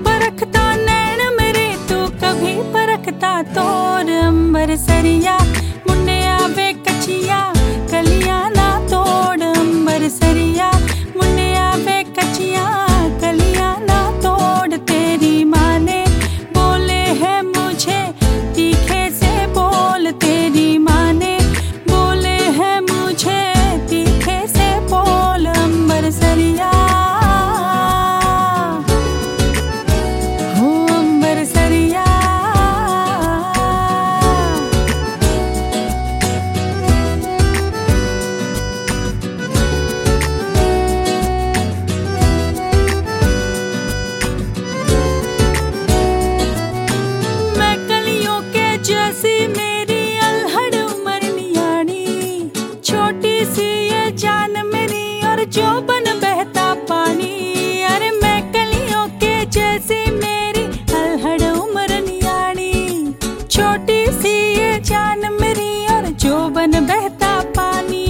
परखता नैन मेरे तू कभी परखता तोर अंबर सरिया मुन्ने आवे कचिया कलियां ना तोड़ अंबर सरिया मुन्ने आवे कचिया कलियां ना तोड़ तेरी माँ ने बोले है मुझे तीखे से बोल तेरी माँ ने बोले है मुझे तीखे से बोल अंबर सरिया हो अंबर सरिया मैं कलियों के जैसी मेरी अल्हड़ उमर नियानी छोटी सी ये जान मेरी और जोबन बहता पानी अरे मैं कलियों के जैसी मेरी अल्हड़ उमर नियानी छोटी सी ये जान मेरी और जोबन बहता पानी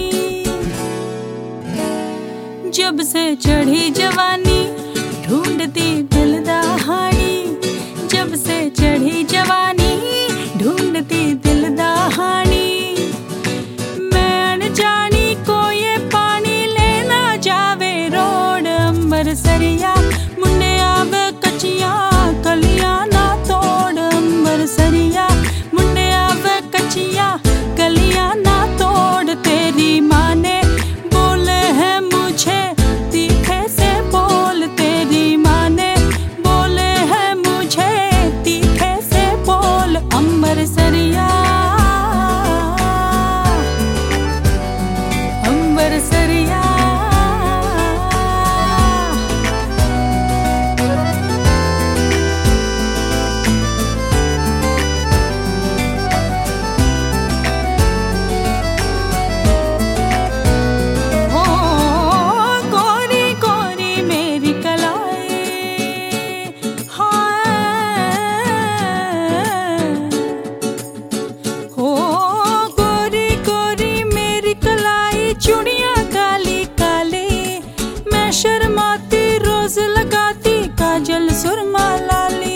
जब से चढ़ी जवानी ढूंढती दिलदाहानी जब से चढ़ी जवानी ढूंढती दिलदाहानी मैं अनजानी को ये पानी लेना जावे रोड अंबर सरिया मुन्ने आवे कचिया कलियां ना तोड़ अंबर सरिया मुन्ने आवे कचिया कलियां ना तोड़ तेरी माँ ने बोले है मुझे तीखे से बोल तेरी माँ ने बोले है मुझे तीखे से बोल अंबर सरिया अंबर सरिया हो गोरी गोरी मेरी कलाई हो गोरी गोरी मेरी कलाई चूड़ियां काली काली मैं शर्माती रोज लगाती काजल सुरमा लाली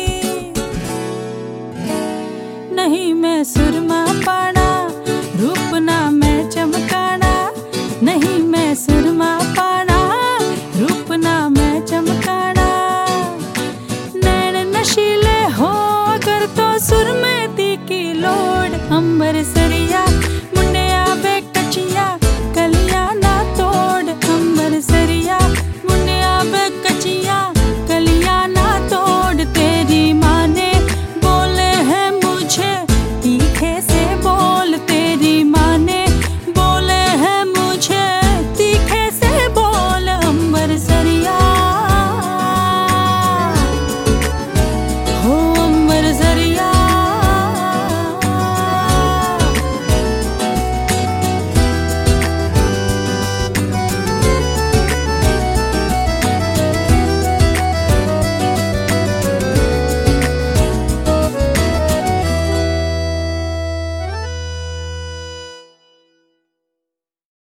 नहीं मैं सुरमा पाना रूप ना मैं चमकाना नहीं मैं सुरमा पाना रूप ना मैं चमकाना नैन नशीले हो अगर तो सुरमे दी की लोड अंबर से